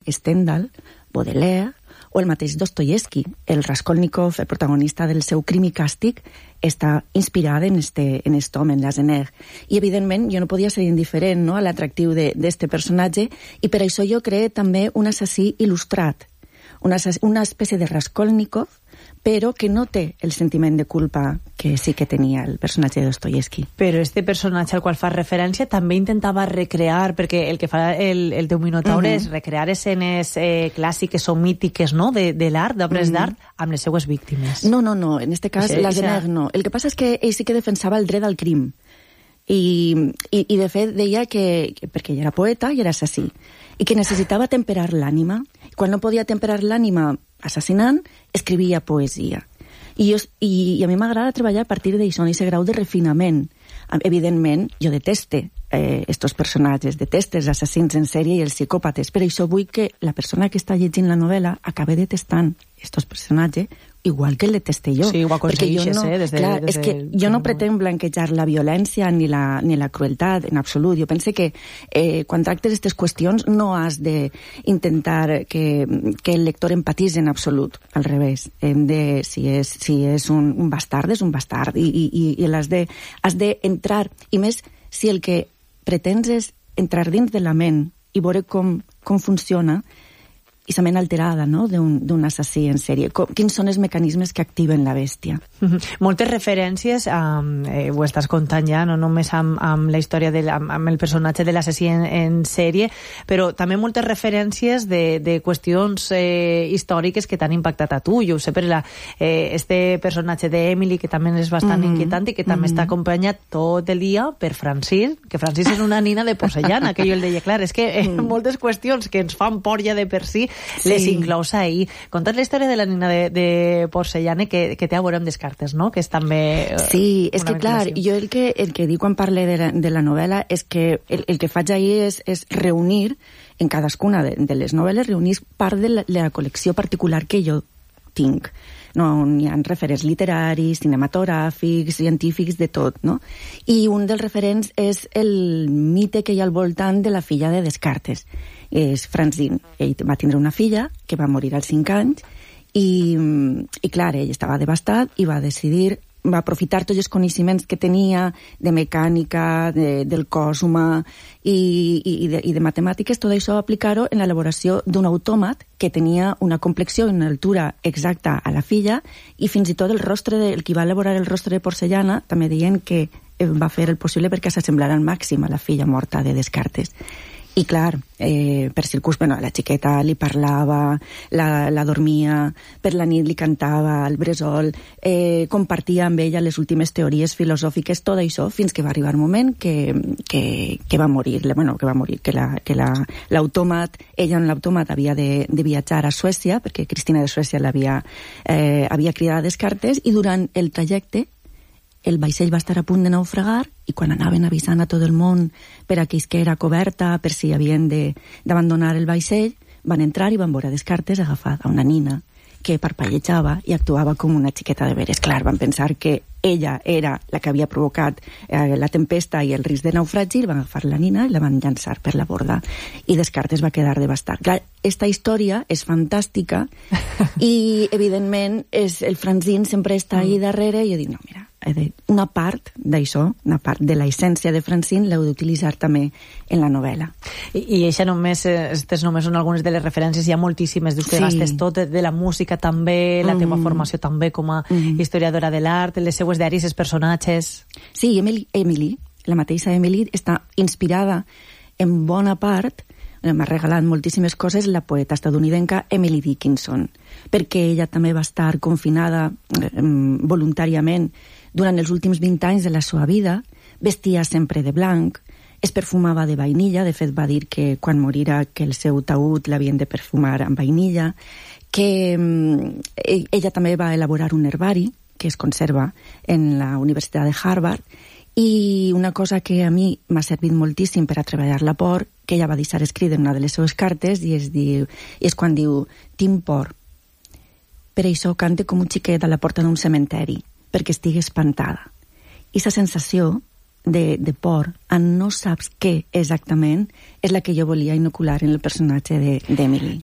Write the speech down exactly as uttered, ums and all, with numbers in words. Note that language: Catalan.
Stendhal, Baudelaire o el mateix Dostoyevsky. El Raskolnikov, el protagonista del seu Crim i Càstig, està inspirada en este, en este home, en Lazener. I, evidentment, jo no podia ser indiferent, no?, a l'atractiu d'este personatge, i per això jo creé també un assassí il·lustrat, una, una espècie de Raskolnikov, però que no té el sentiment de culpa que sí que tenia el personatge de Dostoyevsky. Però este personatge al qual fa referència també intentava recrear, perquè el que fa el, el teu Minotaure uh -huh. és recrear escenes eh, clàssiques o mítiques, no?, de, de l'art, d'obres uh -huh. d'art, amb les seues víctimes. No, no, no, en este cas, Lazener no. El que passa és que ell sí que defensava el dret al crim. I, i, i de fet deia que, que, perquè ell era poeta i era assassí, i que necessitava temperar l'ànima. Quan no podia temperar l'ànima assassinant, escrivia poesia. I, jo, i, i a mi m'agrada treballar a partir d'això, d'aquest grau de refinament. Evidentment, jo deteste eh, estos personatges, deteste els assassins en sèrie i els psicòpates, però això vull que la persona que està llegint la novel·la acabe detestant estos personatges igual que el deteste jo. Sí, ho aconsegueixes, no, eh? Des de, clar, des és que de... jo no pretenc blanquejar la violència ni la, ni la crueltat en absolut. Jo pense que eh, quan tractes aquestes qüestions no has d'intentar que, que el lector empatitzi en absolut. Al revés. Hem de, si és, si és un, un bastard, és un bastard. I, i, i l'has de, has d'entrar. I més, si el que pretens és entrar dins de la ment i veure com, com funciona, i la ment alterada, no?, d'un assassí en sèrie. Com, quins són els mecanismes que activen la bèstia? Mm-hmm. Moltes referències, um, eh, ho estàs contant ja, no només amb, amb la història, de la, amb, amb el personatge de l'assassí en, en sèrie, però també moltes referències de, de qüestions eh, històriques que t'han impactat a tu. Jo ho sé per la, eh, este personatge d'Emily, que també és bastant mm-hmm. inquietant i que també mm-hmm. està acompanyat tot el dia per Francis, que Francis és una nina de Porcellana, que jo el deia, clar, és que eh, mm. moltes qüestions que ens fan por ja de per si sí. les inclous ahir. Conta't la història de la nina de, de Porcellana que, que té a veure amb Descartes, no?, que és també... Sí, és que clar, jo el que, el que dic quan parle de la, de la novel·la és que el, el que faig ahir és, és reunir en cadascuna de, de les novel·les, reunir part de la, de la col·lecció particular que jo tinc. No, hi ha referents literaris, cinematogràfics, científics, de tot, no? I un dels referents és el mite que hi ha al voltant de la filla de Descartes. És Francine. Ell va tindre una filla que va morir als cinc anys i, i clar, ell estava devastat i va decidir, va aprofitar tots els coneixements que tenia de mecànica, de, del cos humà i, i, de, i de matemàtiques, tot això aplicar-ho en l'elaboració d'un autòmat que tenia una complexió i una altura exacta a la filla, i fins i tot el rostre, de, el qui va elaborar el rostre de Porcellana també deien que va fer el possible perquè s'assemblara al màxim a la filla morta de Descartes. I clar, eh, per circus, bueno, la xiqueta li parlava, la, la dormia, per la nit li cantava al bressol, eh, compartia amb ella les últimes teories filosòfiques, tot això, fins que va arribar un moment que, que, que va morir, bueno, que va morir, que la, que la, l'autòmat, ella en l'autòmat havia de, de viatjar a Suècia, perquè Cristina de Suècia l'havia eh, havia cridat a Descartes, i durant el trajecte el vaixell va estar a punt de naufragar i quan anaven avisant a tot el món per a aquells que era coberta, per si havien d'abandonar el vaixell, van entrar i van veure Descartes agafat a una nina que parpallejava i actuava com una xiqueta de veres. Clar, van pensar que ella era la que havia provocat eh, la tempesta i el risc de naufragi, i van agafar la nina i la van llançar per la borda. I Descartes va quedar devastat. Clar, esta història és fantàstica i, evidentment, és, el Francine sempre està ahí darrere i jo dic, no, mira, una part d'això, una part de l'essència de Francine l'heu d'utilitzar també en la novel·la. I, i això només, aquestes només són algunes de les referències, hi ha moltíssimes, dius que sí. gastes tot, de la música també, la mm. teva formació també com a mm. historiadora de l'art, les seues diaris, els personatges... Sí, Emily, Emily, la mateixa Emily, està inspirada en bona part, m'ha regalat moltíssimes coses, la poeta estadounidenca Emily Dickinson, perquè ella també va estar confinada eh, voluntàriament durant els últims vint anys de la seva vida, vestia sempre de blanc, es perfumava de vainilla, de fet va dir que quan morira que el seu taüt l'havien de perfumar amb vainilla, que eh, ella també va elaborar un herbari que es conserva en la Universitat de Harvard, i una cosa que a mi m'ha servit moltíssim per a treballar la por, que ella va deixar escrit en una de les seves cartes, i és, diu, és quan diu, tinc por, per això cante com un xiquet a la porta d'un cementeri, perquè estigui espantada. I la sensació de, de por, a no saps què exactament, és la que jo volia inocular en el personatge d'Emily.